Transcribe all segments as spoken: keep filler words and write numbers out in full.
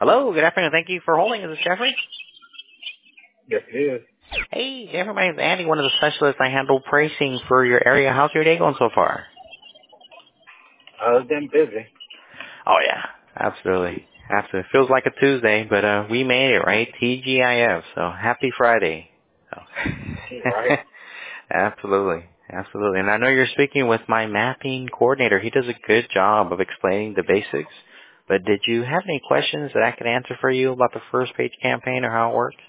Hello, good afternoon. Thank you for holding. Is this Jeffrey? Yes, it is. Hey, Jeffrey, my name's Andy, one of the specialists. I handle pricing for your area. How's your day going so far? Uh, it's been busy. Oh, yeah. Absolutely. Absolutely. Feels like a Tuesday, but uh we made it, right? T G I F. So happy Friday. So. Right. Absolutely. Absolutely. And I know you're speaking with my mapping coordinator. He does a good job of explaining the basics. But did you have any questions that I could answer for you about the first page campaign or how it works?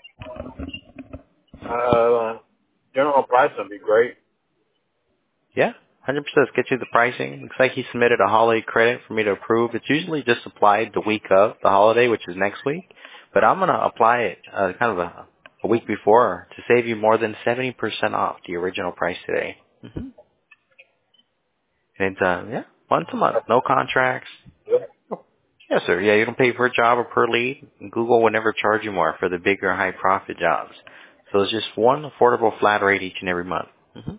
Uh, general price would be great. Yeah, one hundred percent. Let's get you the pricing. Looks like he submitted a holiday credit for me to approve. It's usually just applied the week of the holiday, which is next week. But I'm going to apply it uh, kind of a, a week before to save you more than seventy percent off the original price today. hmm And, uh, yeah, once a month. No contracts. Yep. Yes, sir. Yeah, you don't pay per job or per lead. Google will never charge you more for the bigger high profit jobs. So it's just one affordable flat rate each and every month. hmm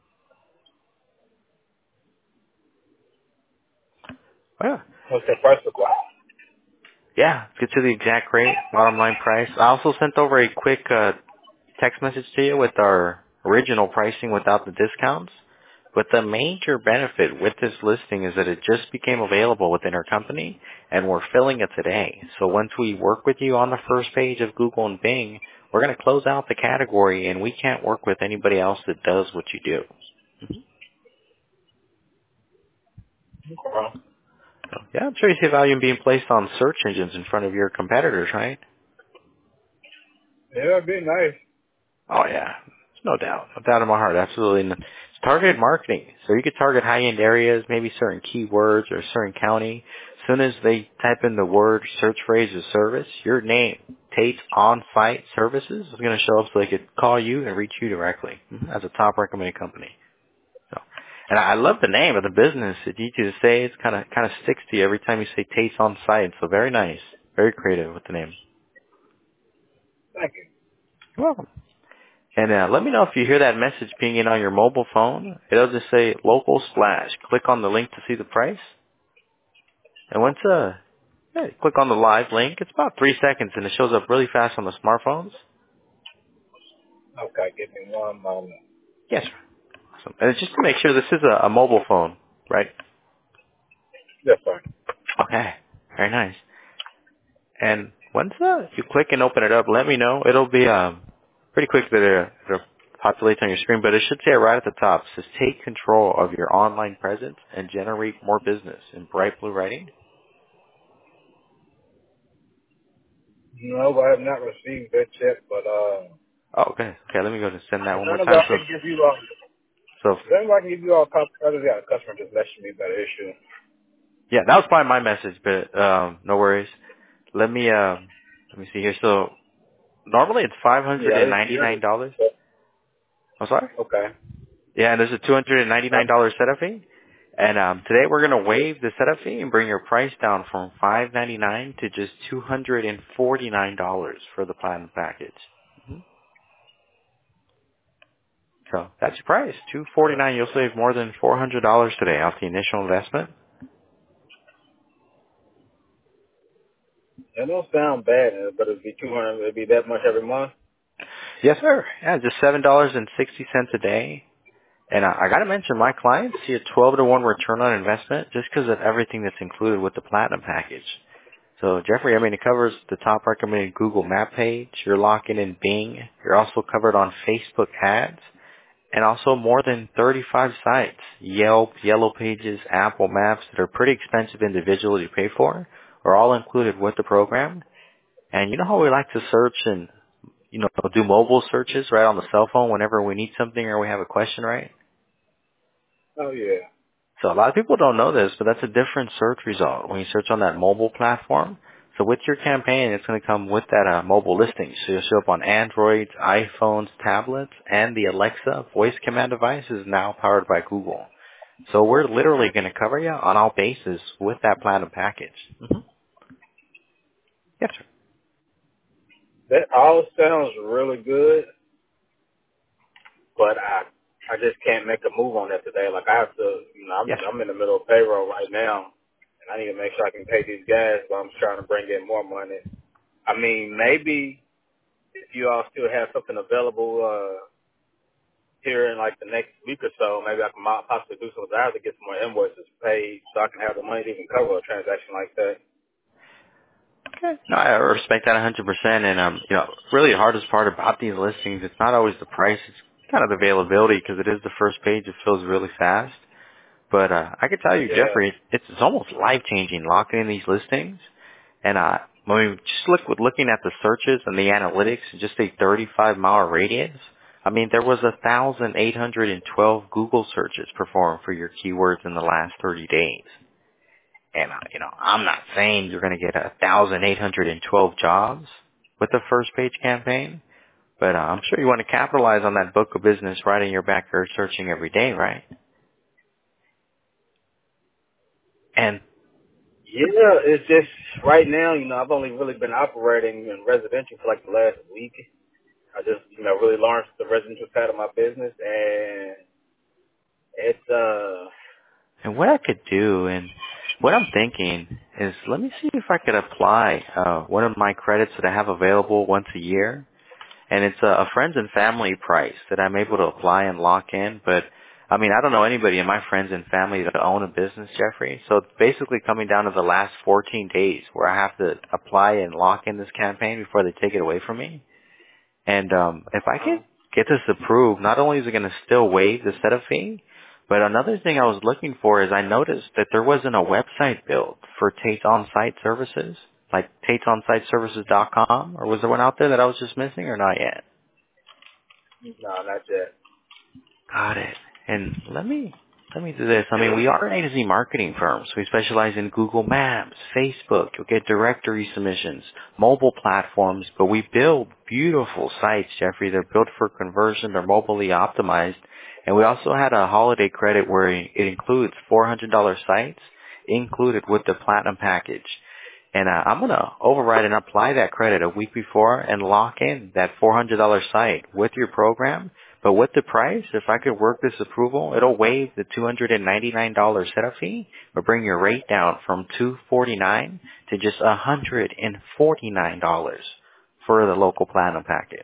Yeah. What's that price look like? Yeah, let's get to the exact rate, bottom line price. I also sent over a quick uh, text message to you with our original pricing without the discounts. But the major benefit with this listing is that it just became available within our company, and we're filling it today. So once we work with you on the first page of Google and Bing, we're going to close out the category, and we can't work with anybody else that does what you do. Okay. So, yeah, I'm sure you see value in being placed on search engines in front of your competitors, right? Yeah, it'd be nice. Oh yeah, no doubt, no doubt in my heart, absolutely. And it's targeted marketing, so you could target high-end areas, maybe certain keywords or a certain county. As soon as they type in the word search phrase or service, your name, Tate's On-Site Services, is going to show up so they could call you and reach you directly mhm, as a top recommended company. So, and I love the name of the business. It's easy to say. It's kind of kind of sticks to you every time you say Tate's On-Site. So very nice, very creative with the name. Thank you. You're welcome. And uh, let me know if you hear that message pinging on your mobile phone. It'll just say local splash. Click on the link to see the price. And once uh, yeah, you click on the live link, it's about three seconds, and it shows up really fast on the smartphones. Okay, give me one moment. Yes, sir. Awesome. And it's just to make sure this is a, a mobile phone, right? Yes, sir. Okay, very nice. And once uh, you click and open it up, let me know. It'll be um, pretty quick that it, it'll populate on your screen, but it should say right at the top, it says take control of your online presence and generate more business in bright blue writing. No, I have not received that yet, but, uh, Oh, okay. Okay, let me go and send that as one more soon as time. I So, can give you all, so as soon as I can give you all copy, I just got a customer just messaged me about an issue. yeah, that was probably my message, but um, no worries. Let me um, let me see here. So normally it's five hundred Yeah, and this ninety year. nine dollars. I'm sorry. Okay. Yeah, and there's a two hundred and ninety Uh, nine dollars setup fee. And um, today we're gonna waive the setup fee and bring your price down from five ninety nine to just two hundred and forty nine dollars for the platinum package. hmm So that's your price, two forty nine. You'll save more than four hundred dollars today off the initial investment. it don't sound bad, but it'd be two hundred, it'd be that much every month. Yes, sir. Yeah, just seven dollars and sixty cents a day. And I, I got to mention, my clients see a twelve to one return on investment just because of everything that's included with the platinum package. So, Jeffrey, I mean, it covers the top recommended Google map page. You're locking in Bing. You're also covered on Facebook ads and also more than thirty-five sites, Yelp, Yellow Pages, Apple Maps that are pretty expensive individually to pay for are all included with the program. And you know how we like to search and, you know, do mobile searches right on the cell phone whenever we need something or we have a question, right? Oh, yeah. So a lot of people don't know this, but that's a different search result when you search on that mobile platform. So with your campaign, it's going to come with that uh, mobile listing. So you'll show up on Androids, iPhones, tablets, and the Alexa voice command device is now powered by Google. So we're literally going to cover you on all bases with that platinum package. Mm-hmm. Yes, sir. That all sounds really good, but I I just can't make a move on that today. Like I have to, you know, I'm Yes, sir. I'm in the middle of payroll right now, and I need to make sure I can pay these guys, but I'm trying to bring in more money. I mean, maybe if you all still have something available uh, here in like the next week or so, maybe I can mo- possibly do some hours to get some more invoices paid so I can have the money to even cover a transaction like that. Okay. No, I respect that one hundred percent. And, um, you know, really the hardest part about these listings, it's not always the price. It's kind of the availability because it is the first page. It fills really fast. But uh, I can tell you, Yeah. Jeffrey, it's, it's almost life-changing locking in these listings. And uh, when we just look with looking at the searches and the analytics, and just a thirty-five mile radius, I mean, there was one thousand eight hundred twelve Google searches performed for your keywords in the last thirty days. And, uh, you know, I'm not saying you're going to get one thousand eight hundred twelve jobs with the first page campaign, but uh, I'm sure you want to capitalize on that book of business right in your backyard searching every day, right? And Yeah, it's just right now, you know, I've only really been operating in residential for like the last week. I just, you know, really launched the residential side of my business, and it's, uh, And what I could do, and what I'm thinking is, let me see if I could apply uh, one of my credits that I have available once a year. And it's a, a friends and family price that I'm able to apply and lock in. But, I mean, I don't know anybody in my friends and family that own a business, Jeffrey. So it's basically coming down to the last fourteen days where I have to apply and lock in this campaign before they take it away from me. And um, if I uh, can get this approved, not only is it going to still waive the setup fee, but another thing I was looking for is I noticed that there wasn't a website built for Tate's On-Site Services, like tates on site services dot com, or was there one out there that I was just missing or not yet? no, not yet. Got it. And let me let me do this. I mean, we are an A to Z marketing firm, so we specialize in Google Maps, Facebook. You'll get directory submissions, mobile platforms, but we build beautiful sites, Jeffrey. They're built for conversion. They're mobilely optimized. And we also had a holiday credit where it includes four hundred dollars sites included with the platinum package. And uh, I'm going to override and apply that credit a week before and lock in that four hundred dollars site with your program. But with the price, if I could work this approval, it'll waive the two hundred ninety-nine dollars setup fee or bring your rate down from two hundred forty-nine dollars to just one hundred forty-nine dollars for the local platinum package.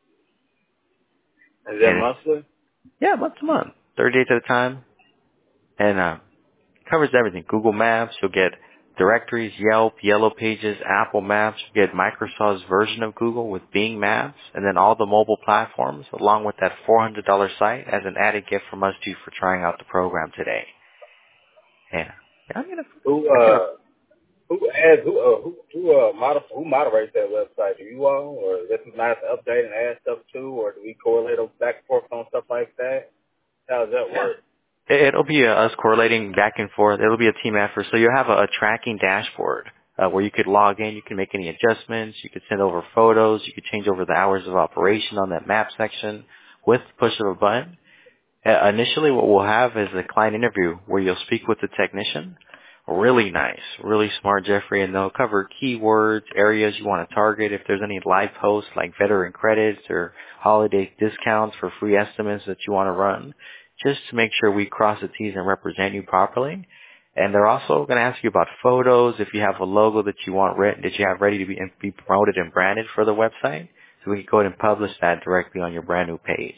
Is that And it's, monthly? yeah, month to month, thirty days at a time. And uh, covers everything. Google Maps, you'll get directories, Yelp, Yellow Pages, Apple Maps. You'll get Microsoft's version of Google with Bing Maps, and then all the mobile platforms, along with that four hundred dollars site as an added gift from us to you for trying out the program today. Yeah, yeah I'm gonna, Who, I can, uh, who adds, who, uh, who, who, uh, moder- who moderates that website? Do you all, or is this nice to update and add stuff too, or do we correlate back and forth on stuff like that? How does that yeah. work? It- It'll be uh, us correlating back and forth. It'll be a team effort. So you'll have a, a tracking dashboard uh, where you could log in. You can make any adjustments. You could send over photos. You could change over the hours of operation on that map section with the push of a button. Uh, initially, what we'll have is a client interview where you'll speak with the technician. Really nice, really smart, Jeffrey, and they'll cover keywords, areas you want to target. If there's any live posts like veteran credits or holiday discounts for free estimates that you want to run, just to make sure we cross the T's and represent you properly. And they're also going to ask you about photos, if you have a logo that you want re- that you have ready to be, be promoted and branded for the website, so we can go ahead and publish that directly on your brand new page.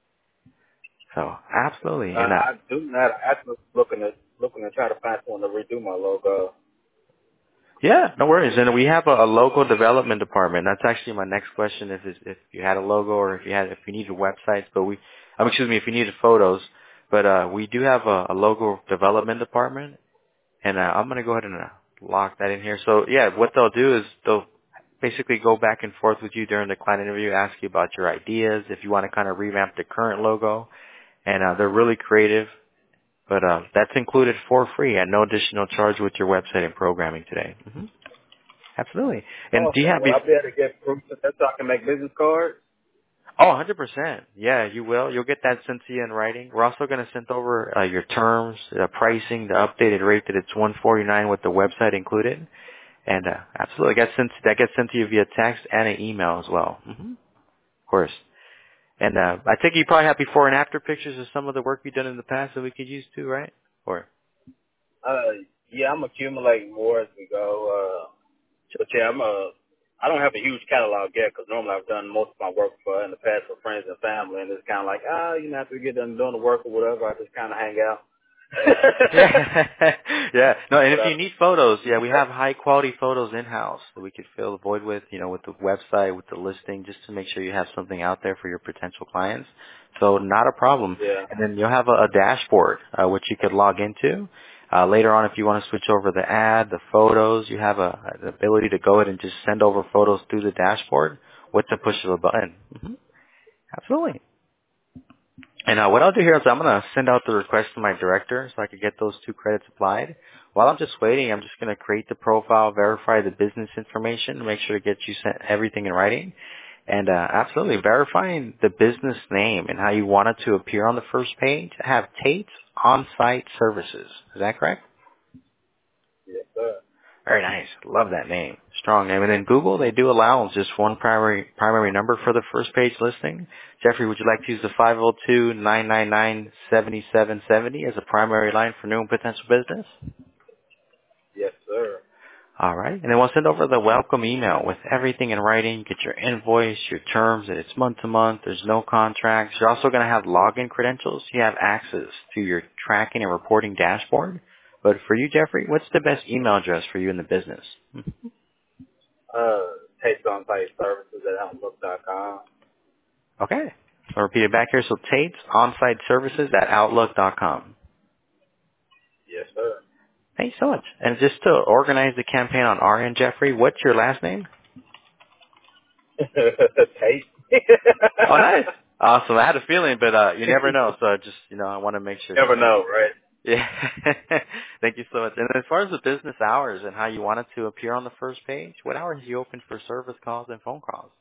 So absolutely, Uh, and uh, I do not. I'm actually looking to looking to try to find someone to redo my logo. yeah, no worries. And we have a, a logo development department. That's actually my next question. If it's, if you had a logo or if you had if you needed websites, but we, um, excuse me, if you needed photos, but uh, we do have a, a logo development department, and uh, I'm gonna go ahead and uh, lock that in here. So yeah, what they'll do is they'll basically go back and forth with you during the client interview, ask you about your ideas, if you want to kind of revamp the current logo, and uh, they're really creative. But uh, that's included for free at no additional charge with your website and programming today. hmm Absolutely. And do you Okay, have well, be I'll be able to get proof that that's so I can make business cards. Oh, one hundred percent. Yeah, you will. You'll get that sent to you in writing. We're also going to send over uh, your terms, the pricing, the updated rate that it's one forty-nine with the website included. And uh, absolutely, that gets sent that gets sent to you via text and an email as well. hmm Of course. And uh, I think you probably have before and after pictures of some of the work you've done in the past that we could use too, right? Or Uh, Yeah, I'm accumulating more as we go. Uh, but yeah, I'm a. I don't have a huge catalog yet because normally I've done most of my work for in the past for friends and family, and it's kind of like, ah, you know, after we get done doing the work or whatever, I just kind of hang out. Yeah, yeah. No, and but if I, you need photos, yeah, we have high quality photos in house that we could fill the void with, you know, with the website, with the listing, just to make sure you have something out there for your potential clients. So not a problem. yeah, And then you'll have a, a dashboard uh, which you could log into. Uh, later on, if you want to switch over the ad, the photos, you have a, the ability to go ahead and just send over photos through the dashboard with the push of a button. hmm Absolutely. And uh, what I'll do here is I'm going to send out the request to my director so I can get those two credits applied. While I'm just waiting, I'm just going to create the profile, verify the business information, make sure to get you sent everything in writing. And uh, absolutely, verifying the business name and how you want it to appear on the first page. I have Tate's On-Site Services. Is that correct? yes, sir. Very nice. Love that name. Strong name. And then Google, they do allow just one primary primary number for the first page listing. Jeffrey, would you like to use the five oh two, nine nine nine, seven seven seven oh as a primary line for new and potential business? Yes, sir. All right. And then we'll send over the welcome email with everything in writing. Get your invoice, your terms, and it's month to month. There's no contracts. You're also going to have login credentials. You have access to your tracking and reporting dashboard. But for you, Jeffrey, what's the best email address for you in the business? Uh, Taste on Site Services at Outlook dot com. Okay. I'll repeat it back here. So Tate's on-site services at outlook dot com. Yes, sir. Thanks so much. And just to organize the campaign on our end, Jeffrey, what's your last name? Taste. Oh, nice. Awesome. I had a feeling, but uh, you never know. So I just, you know, I want to make sure. Never know, right? Yeah. Thank you so much. And as far as the business hours and how you want it to appear on the first page, what hours are you open for service calls and phone calls?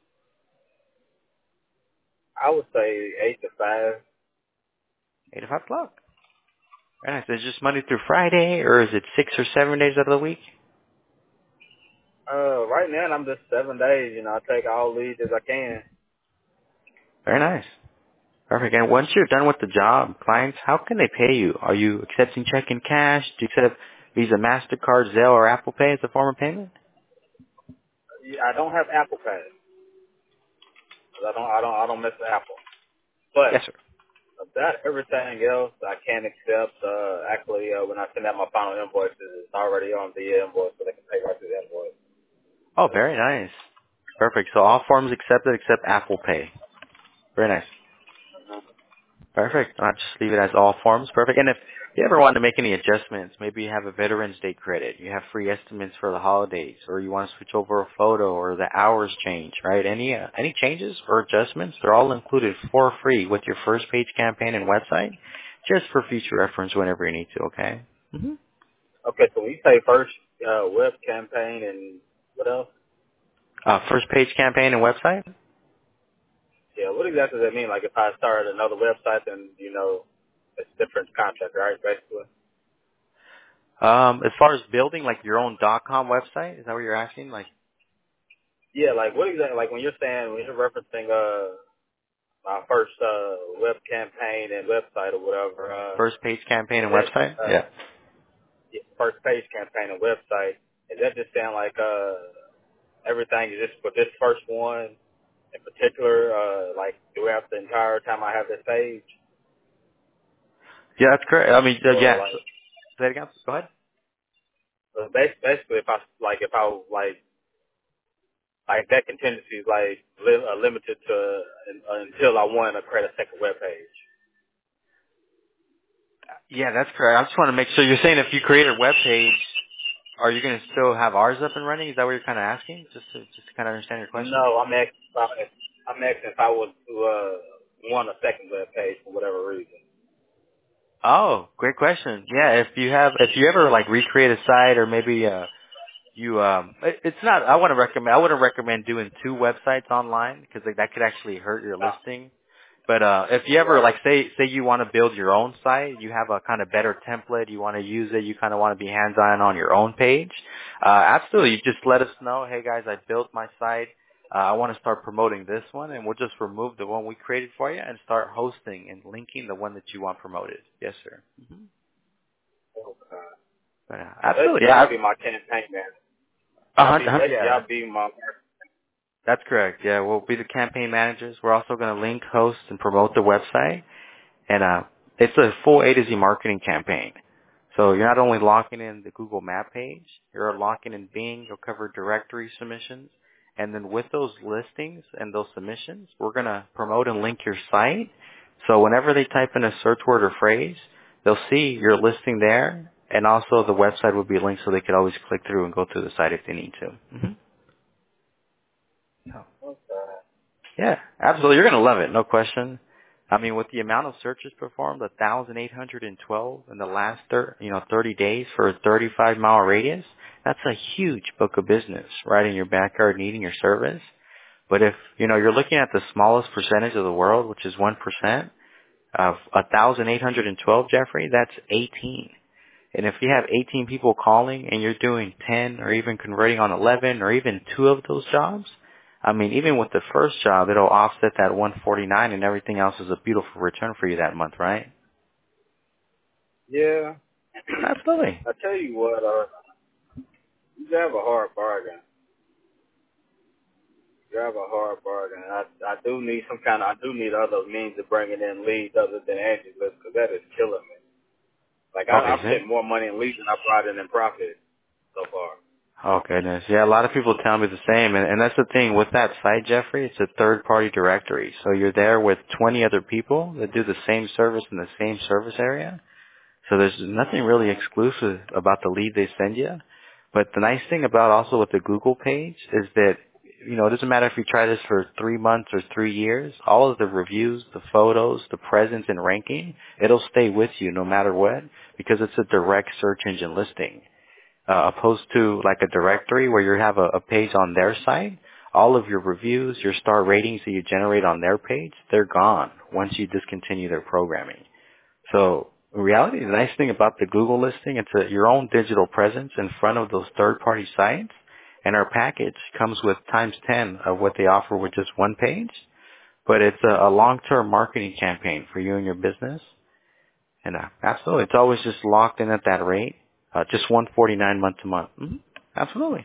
I would say eight to five. eight to five o'clock. Very nice. Is it just Monday through Friday, or is it six or seven days out of the week? Uh, right now I'm just seven days. You know, I take all leads as I can. Very nice. Perfect. And once you're done with the job, clients, how can they pay you? Are you accepting check in cash? Do you accept Visa, MasterCard, Zelle, or Apple Pay as a form of payment? Yeah, I don't have Apple Pay. 'Cause I don't, I don't, I don't mess with Apple. But Yes, sir. about everything else, I can accept. Uh, actually, uh, when I send out my final invoices, it's already on the invoice, so they can pay right through the invoice. Oh, very nice. Perfect. So all forms accepted except Apple Pay. Very nice. Uh-huh. Perfect. I'll just leave it as all forms. Perfect. And if you ever want to make any adjustments, maybe you have a Veterans Day credit, you have free estimates for the holidays, or you want to switch over a photo, or the hours change, right? Any uh, any changes or adjustments, they're all included for free with your first page campaign and website, just for future reference whenever you need to. Okay. hmm Okay, so when you say first uh, web campaign and what else? Uh, first page campaign and website. Yeah, what exactly does that mean? Like if I start another website, then you know it's different contract, right? Basically. Um, as far as building like your own .com website, is that what you're asking? Like Yeah, like what exactly? Like when you're saying when you're referencing uh my first uh web campaign and website or whatever, uh, first page campaign is and that website. uh Yeah. yeah, first page campaign and website? Is that just saying like uh everything is just for this first one in particular, uh, like throughout the entire time I have this page, Yeah, that's correct. I mean, uh, or yeah. like So, say it again. Go ahead. uh, bas- basically if I like if I like like that contingency is like li- uh, limited to uh, until I want to create a second web page. Yeah, that's correct. I just want to make sure you're saying if you create a web page, are you going to still have ours up and running? Is that what you're kind of asking? Just to just to kind of understand your question. No, I'm asking. About, I'm asking if I was to uh, want a second web page for whatever reason. Oh, great question. Yeah, if you have, if you ever like recreate a site or maybe uh you um, it, it's not. I want to recommend. I wouldn't recommend doing two websites online because like, that could actually hurt your Oh, listing. But uh if you ever right. like say say you want to build your own site, you have a kind of better template, you want to use it, you kind of want to be hands-on on your own page, uh absolutely, you just let us know, hey guys, I built my site, uh, I want to start promoting this one, and we'll just remove the one we created for you and start hosting and linking the one that you want promoted. Yes, sir. hmm Okay. But uh, absolutely. Y'all Yeah. be my campaign man. A Y'all be, hundred, yeah. y'all be my. That's correct. Yeah, we'll be the campaign managers. We're also going to link, host, and promote the website. And uh, it's a full A to Z marketing campaign. So you're not only locking in the Google Map page, you're locking in Bing. You'll cover directory submissions. And then with those listings and those submissions, we're going to promote and link your site. So whenever they type in a search word or phrase, they'll see your listing there. And also the website will be linked so they could always click through and go through the site if they need to. Mm-hmm. Okay. Yeah, absolutely. You're going to love it, no question. I mean, with the amount of searches performed, one thousand eight hundred twelve in the last thir- you know, thirty days for a thirty-five mile radius, that's a huge book of business right in your backyard needing your service. But if, you know, you're looking at the smallest percentage of the world, which is one percent of one thousand eight hundred twelve, Jeffrey, that's eighteen. And if you have eighteen people calling and you're doing ten or even converting on eleven or even two of those jobs, I mean, even with the first job, it'll offset that one forty-nine and everything else is a beautiful return for you that month, right? Yeah. Absolutely. I tell you what, uh, you have a hard bargain. You have a hard bargain. I I do need some kind of, I do need other means of bringing in leads other than Angie's List because that is killing me. Like, I, Okay, I've so, spent more money in leads than I brought in in profit so far. oh goodness. Yeah, a lot of people tell me the same. And, and that's the thing with that site, Jeffrey, it's a third party directory. So you're there with twenty other people that do the same service in the same service area. So there's nothing really exclusive about the lead they send you. But the nice thing about also with the Google page is that, you know, it doesn't matter if you try this for three months or three years, all of the reviews, the photos, the presence and ranking, it'll stay with you no matter what because it's a direct search engine listing. Uh, opposed to like a directory where you have a, a page on their site, all of your reviews, your star ratings that you generate on their page, they're gone once you discontinue their programming. So in reality, the nice thing about the Google listing, it's a, your own digital presence in front of those third-party sites. And our package comes with times ten of what they offer with just one page. But it's a, a long-term marketing campaign for you and your business. And uh, absolutely, it's always just locked in at that rate, uh, just one forty-nine month to month. Mm-hmm. Absolutely.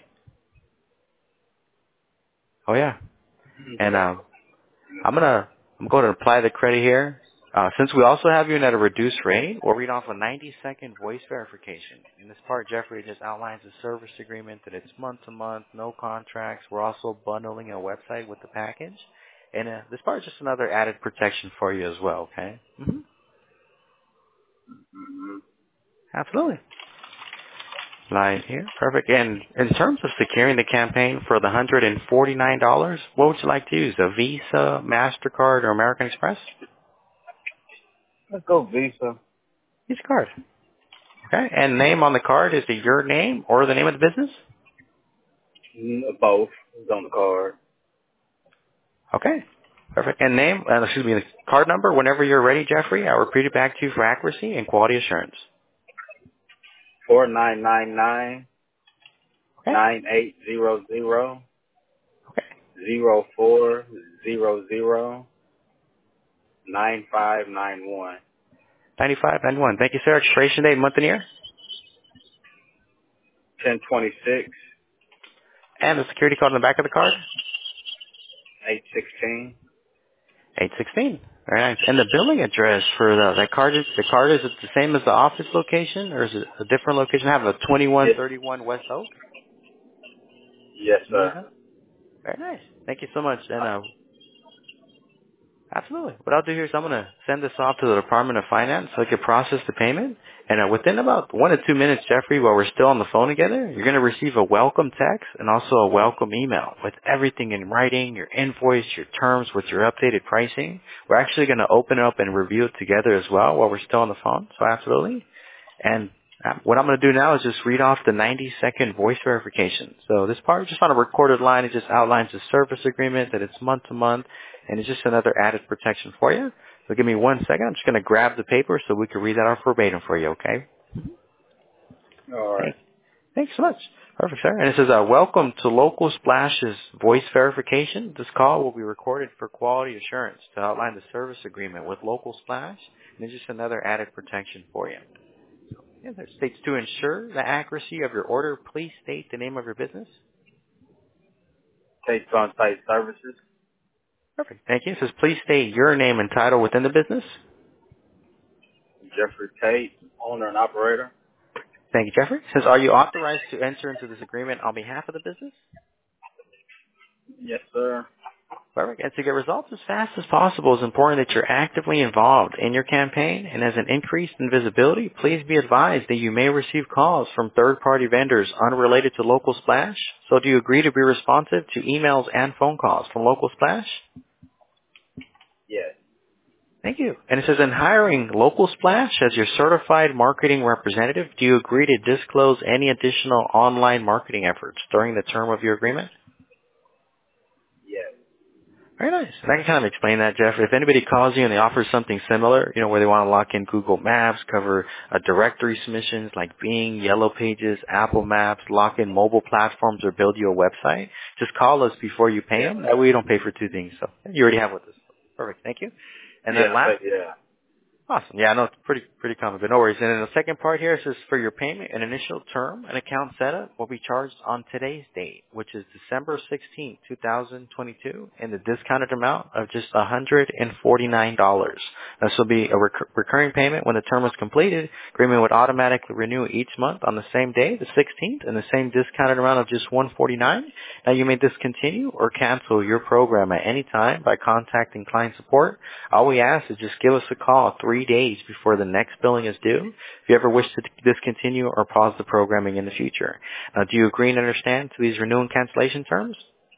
Oh yeah. And Okay. uh, I'm gonna I'm going to apply the credit here. Uh, since we also have you in at a reduced rate, we'll read off a ninety second voice verification. In this part, Jeffrey just outlines the service agreement that it's month to month, no contracts. We're also bundling a website with the package. And uh, this part is just another added protection for you as well, okay? Mm-hmm. Mm-hmm. Absolutely. Right here. Perfect. And in terms of securing the campaign for the one hundred forty-nine dollars, what would you like to use? A Visa, MasterCard, or American Express? Let's go Visa. Visa card. Okay. And name on the card, is it your name or the name of the business? Mm, Both. It's on the card. Okay. Perfect. And name, uh, excuse me, the card number whenever you're ready, Jeffrey. I'll repeat it back to you for accuracy and quality assurance. Four nine nine nine Okay. nine eight zero zero Okay. zero four zero zero nine five nine one. ninety-five ninety-one. Thank you, sir. Expiration date, month and year. Ten twenty six And the security code on the back of the card. eight sixteen. eight sixteen. Very nice. And the billing address for the that card is the card is it the same as the office location or is it a different location? I have a twenty-one Yes, thirty-one West Oak. yes, sir. Louisville. Very nice. Thank you so much. And uh, absolutely. What I'll do here is I'm going to send this off to the Department of Finance so I can process the payment. And uh, within about one to two minutes, Jeffrey, while we're still on the phone together, you're going to receive a welcome text and also a welcome email with everything in writing, your invoice, your terms, with your updated pricing. We're actually going to open it up and review it together as well while we're still on the phone. So absolutely. And uh, what I'm going to do now is just read off the ninety second voice verification. So this part, just on a recorded line, it just outlines the service agreement, that it's month to month, and it's just another added protection for you. So give me one second. I'm just going to grab the paper so we can read that off verbatim for you, okay? All right. Thanks. Thanks so much. Perfect, sir. And it says, uh, welcome to Local Splash's voice verification. This call will be recorded for quality assurance to outline the service agreement with Local Splash, and it's just another added protection for you. Yeah, that states to ensure the accuracy of your order, please state the name of your business. Tate's On-Site Services. Perfect. Thank you. It says please state your name and title within the business. Jeffrey Tate, owner and operator. Thank you, Jeffrey. It says are you authorized to enter into this agreement on behalf of the business? Yes, sir. Perfect. And to get results as fast as possible, it's important that you're actively involved in your campaign. And as an increase in visibility, please be advised that you may receive calls from third-party vendors unrelated to Local Splash. So do you agree to be responsive to emails and phone calls from Local Splash? Yes. Thank you. And it says in hiring Local Splash as your certified marketing representative, do you agree to disclose any additional online marketing efforts during the term of your agreement? Yes. Very nice. And I can kind of explain that, Jeff. If anybody calls you and they offer something similar, you know, where they want to lock in Google Maps, cover uh, directory submissions like Bing, Yellow Pages, Apple Maps, lock in mobile platforms, or build you a website, just call us before you pay them. That way you don't pay for two things. So you already have with us. Perfect. Thank you. And then Yeah, last, yeah. awesome. Yeah, I know it's pretty pretty common, but no worries. And then the second part here says for your payment, an initial term and account setup will be charged on today's date, which is December sixteenth, twenty twenty-two, and the discounted amount of just one hundred forty-nine dollars. This will be a recur- recurring payment when the term is completed. Agreement would automatically renew each month on the same day, the sixteenth, and the same discounted amount of just one hundred forty-nine dollars. Now you may discontinue or cancel your program at any time by contacting client support. All we ask is just give us a call three days before the next billing is due if you ever wish to discontinue or pause the programming in the future. Now, do you agree and understand to these renewal and cancellation terms?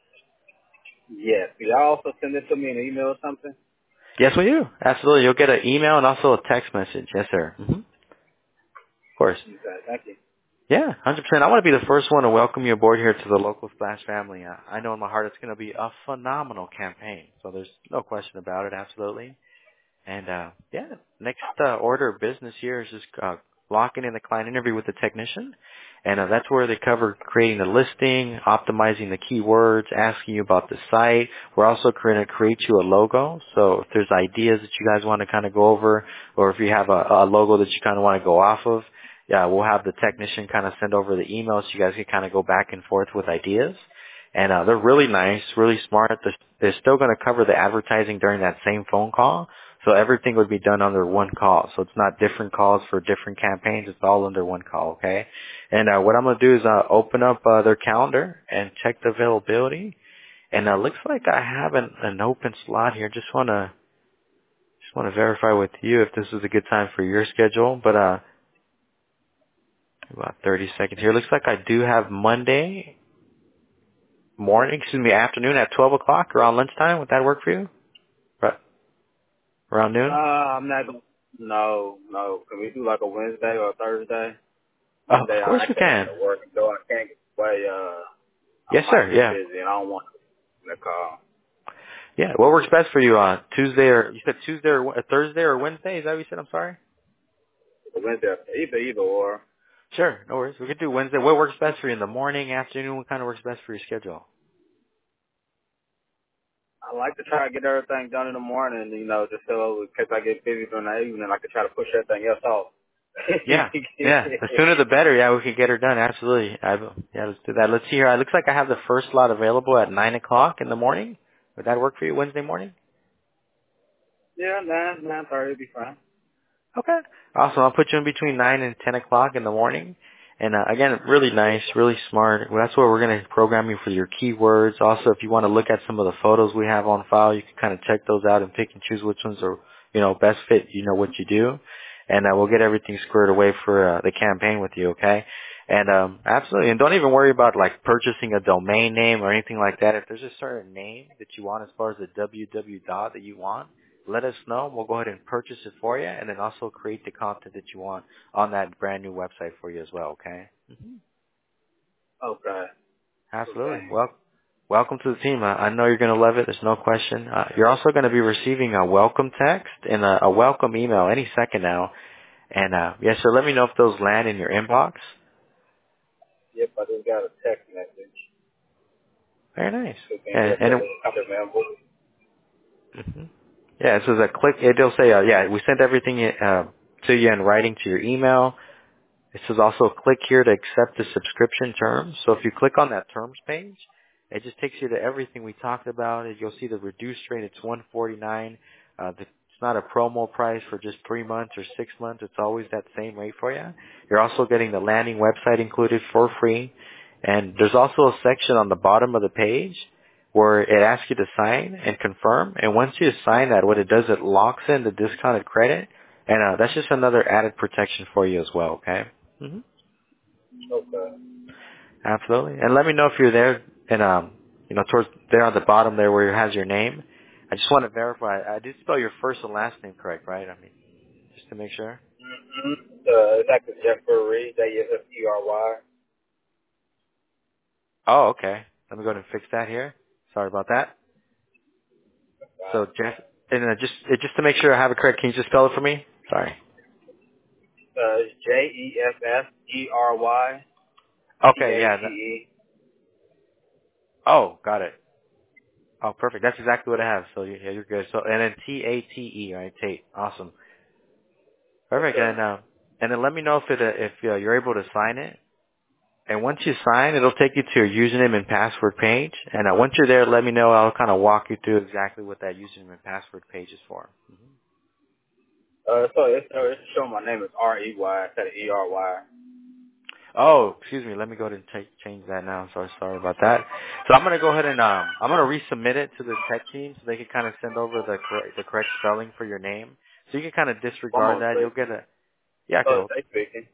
Yes. Can y'all also send it to me in an email or something? Yes, we do. Absolutely. You'll get an email and also a text message. Yes, sir. Mm-hmm. Of course. Okay, thank you. Yeah, one hundred percent. I want to be the first one to welcome you aboard here to the Local Splash family. Uh, I know in my heart it's going to be a phenomenal campaign, so there's no question about it, absolutely. And, uh, yeah, next uh, order of business here is just uh, locking in the client interview with the technician. And uh, that's where they cover creating the listing, optimizing the keywords, asking you about the site. We're also going to create you a logo. So if there's ideas that you guys want to kind of go over, or if you have a, a logo that you kind of want to go off of, yeah, we'll have the technician kind of send over the emails so you guys can kind of go back and forth with ideas. And uh, they're really nice, really smart. They're, they're still going to cover the advertising during that same phone call. So everything would be done under one call. So it's not different calls for different campaigns. It's all under one call, okay? And uh, what I'm going to do is uh, open up uh, their calendar and check the availability. And uh, looks like I have an, an open slot here. Just want to just want to verify with you if this is a good time for your schedule. But uh, about thirty seconds here. Looks like I do have Monday morning, excuse me, afternoon at twelve o'clock around lunchtime. Would that work for you? Right, around Uh, noon? I'm not gonna, no, no. Can we do like a Wednesday or a Thursday? Oh, Monday, of course I we actually can. have to work, so I can't get away. Uh, I Yes, sir. might be Yeah. busy, and I don't want to call. Yeah. What works best for you on Tuesday or you said Tuesday or Wed- Thursday or Wednesday? Is that what you said? I'm sorry. Wednesday, either, either or. Sure. No worries. We could do Wednesday. What works best for you in the morning, afternoon? What kind of works best for your schedule? I like to try to get everything done in the morning, you know, just so in case I get busy during the evening, I can try to push everything else off. Yeah. Yeah. The sooner the better. Yeah, we could get her done. Absolutely. I, yeah, let's do that. Let's see here. It looks like I have the first slot available at nine o'clock in the morning. Would that work for you Wednesday morning? Yeah, nine, nine thirty would be fine. Okay. Awesome. I'll put you in between nine and ten o'clock in the morning. And uh, again, really nice, really smart. Well, that's where we're going to program you for your keywords. Also, if you want to look at some of the photos we have on file, you can kind of check those out and pick and choose which ones are, you know, best fit. You know what you do, and uh, we'll get everything squared away for uh, the campaign with you. Okay. And um, absolutely, and don't even worry about like purchasing a domain name or anything like that. If there's a certain name that you want as far as the W W dot that you want, let us know. We'll go ahead and purchase it for you, and then also create the content that you want on that brand new website for you as well. Okay. Mm-hmm. Okay. Absolutely. Okay. Well, welcome to the team. I, I know you're going to love it. There's no question. Uh, you're also going to be receiving a welcome text and a, a welcome email any second now. And uh, yes, so let me know if those land in your inbox. Yep, I just got a text message. Very nice. So can And, you and get it, a remember? hmm yeah, it says a click. It'll say, uh, yeah, we sent everything uh, to you in writing to your email. It says also click here to accept the subscription terms. So if you click on that terms page, it just takes you to everything we talked about. You'll see the reduced rate. It's one forty-nine. Uh, the, it's not a promo price for just three months or six months. It's always that same rate for you. You're also getting the landing website included for free. And there's also a section on the bottom of the page where it asks you to sign and confirm. And once you sign that, what it does, it locks in the discounted credit. And uh, that's just another added protection for you as well, okay? Mm-hmm. Okay. Absolutely. And let me know if you're there and, um, you know, towards there on the bottom there where it has your name. I just want to verify. I did spell your first and last name correct, right? I mean, just to make sure. Mm-hmm. Uh, it's actually Jeffrey, J E F F E R Y. Oh, okay. Let me go ahead and fix that here. Sorry about that. So, Jeff, and uh, just uh, just to make sure I have it correct, can you just spell it for me? Sorry. Uh, it's J E F F E R Y T Okay, A yeah. T That, E. oh, got it. Oh, perfect. That's exactly what I have. So, yeah, you're good. So, and then T A T E, right? Tate. Awesome. Yes, Perfect. sir. And uh, and then let me know if it uh, if uh, you're able to sign it. And once you sign, it'll take you to your username and password page. And uh, once you're there, let me know. I'll kind of walk you through exactly what that username and password page is for. Mm-hmm. Uh, so it's, uh, it's showing my name is R E Y instead of E R Y. Oh, excuse me. Let me go ahead and ta- change that now. So sorry about that. So I'm gonna go ahead and um I'm gonna resubmit it to the tech team so they can kind of send over the correct the correct spelling for your name. So you can kind of One disregard more that. You'll second. get a yeah. I could Oh, hold. they speaking.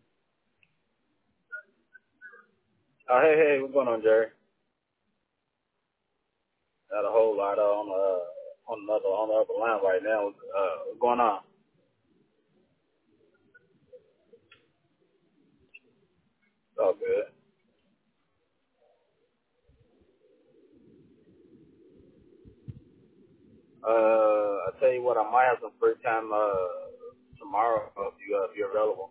Oh, hey, hey, what's going on, Jerry? Got a whole lot uh, on uh on another on the other line right now. Uh, what's going on? Oh, good. Uh, I tell you what, I might have some free time uh tomorrow if you uh, if you're available.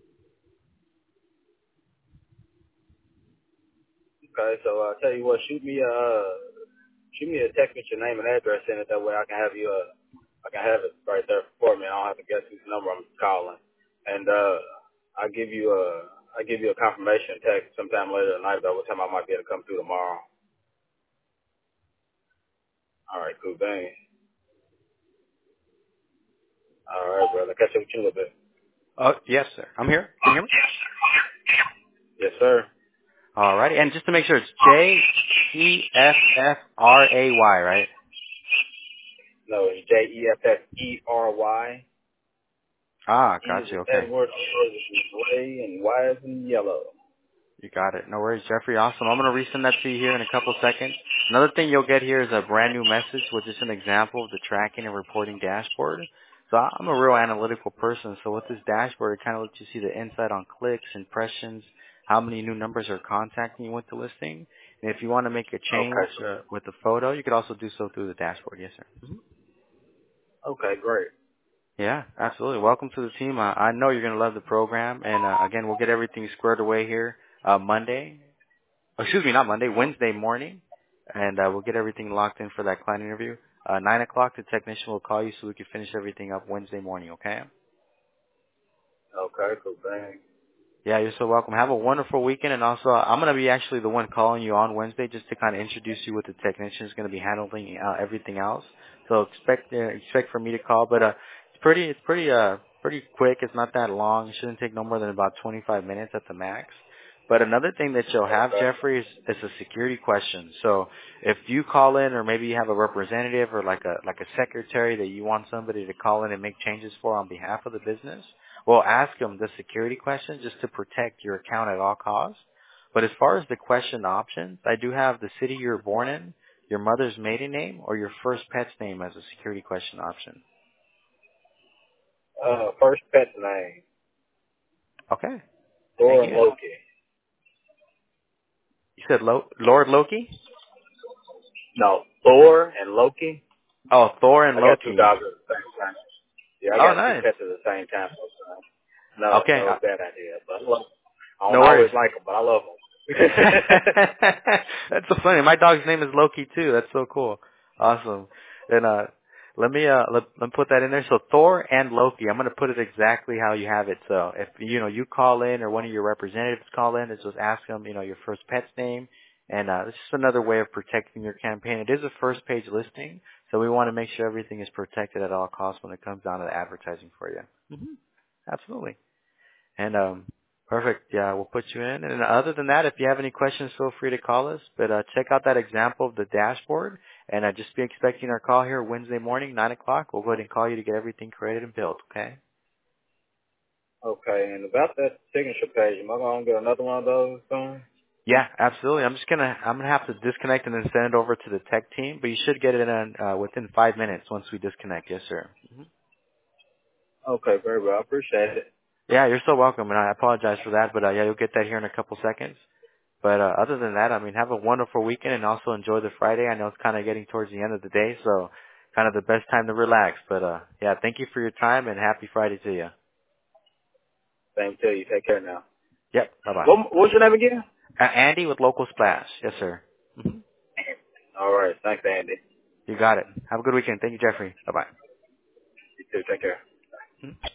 Okay, so uh, I tell you what, shoot me a uh, shoot me a text with your name and address in it. That way I can have you uh I can have it right there for me. I don't have to guess whose number I'm calling. And uh, I give you a I give you a confirmation text sometime later tonight about what time I might be able to come through tomorrow. All right, cool, bang. All right, brother. Catch up with you in a little bit. Oh yes, sir. I'm here. Can you hear me? Yes, sir. Alrighty. And just to make sure, it's J E F F R A Y, right? No, it's J E F F E R Y. Ah, E is got you. in Okay. Edward, O is in gray, and Y is in yellow. You got it. No worries, Jeffrey. Awesome. I'm going to resend that to you here in a couple seconds. Another thing you'll get here is a brand new message with just an example of the tracking and reporting dashboard. So I'm a real analytical person. So with this dashboard, it kind of lets you see the insight on clicks, impressions, how many new numbers are contacting you with the listing. And if you want to make a change Okay. uh, with the photo, you could also do so through the dashboard. Yes, sir. Mhm. Okay, great. Yeah, absolutely. Welcome to the team. Uh, I know you're going to love the program. And uh, again, we'll get everything squared away here uh, Monday. Excuse me, not Monday, Wednesday morning, and uh, we'll get everything locked in for that client interview. Uh, nine o'clock, the technician will call you so we can finish everything up Wednesday morning, okay? Okay, cool, bang. Yeah, you're so welcome. Have a wonderful weekend, and also uh, I'm going to be actually the one calling you on Wednesday just to kind of introduce you with the technician who's going to be handling uh, everything else. So expect uh, expect for me to call, but uh, it's pretty it's pretty uh pretty quick. It's not that long. It shouldn't take no more than about twenty-five minutes at the max. But another thing that you'll have, Okay. Jeffrey, is, is a security question. So if you call in, or maybe you have a representative or like a like a secretary that you want somebody to call in and make changes for on behalf of the business, well, ask them the security question just to protect your account at all costs. But as far as the question options, I do have the city you were born in, your mother's maiden name, or your first pet's name as a security question option. Uh, first pet's name, Okay. Thank Thor you. Loki. You said Lo- Lord Loki? No, Thor and Loki. Oh, Thor and I got two Loki. dogs at the same time. Yeah, I Oh, got two nice. pets at the same time. So, no, Okay. no, Uh, it's a bad idea. But I, love, I no don't always worries. like them, but I love them. That's so funny. My dog's name is Loki too. That's so cool. Awesome. And uh Let me uh let, let me put that in there. So Thor and Loki, I'm gonna put it exactly how you have it. So if you know you call in or one of your representatives call in, it's just ask them, you know, your first pet's name, and uh it's just another way of protecting your campaign. It is a first page listing, so we want to make sure everything is protected at all costs when it comes down to the advertising for you. hmm Absolutely. And um perfect. Yeah, we'll put you in. And other than that, if you have any questions, feel free to call us. But uh check out that example of the dashboard. And uh, just be expecting our call here Wednesday morning, nine o'clock. We'll go ahead and call you to get everything created and built, okay? Okay, and about that signature page, am I going to get another one of those soon? Yeah, absolutely. I'm just gonna I'm gonna have to disconnect and then send it over to the tech team, but you should get it in uh, within five minutes once we disconnect. Yes, sir. hmm Okay, very well. I appreciate it. Yeah, you're so welcome, and I apologize for that, but uh, yeah, you'll get that here in a couple seconds. But uh, other than that, I mean, have a wonderful weekend and also enjoy the Friday. I know it's kind of getting towards the end of the day, so kind of the best time to relax. But uh, yeah, thank you for your time and happy Friday to you. Same to you. Take care now. Yep. Bye bye. What, what's your name again? Uh, Andy with Local Splash. Yes, sir. hmm All right. Thanks, Andy. You got it. Have a good weekend. Thank you, Jeffrey. Bye-bye. You too. Take care. Mhm.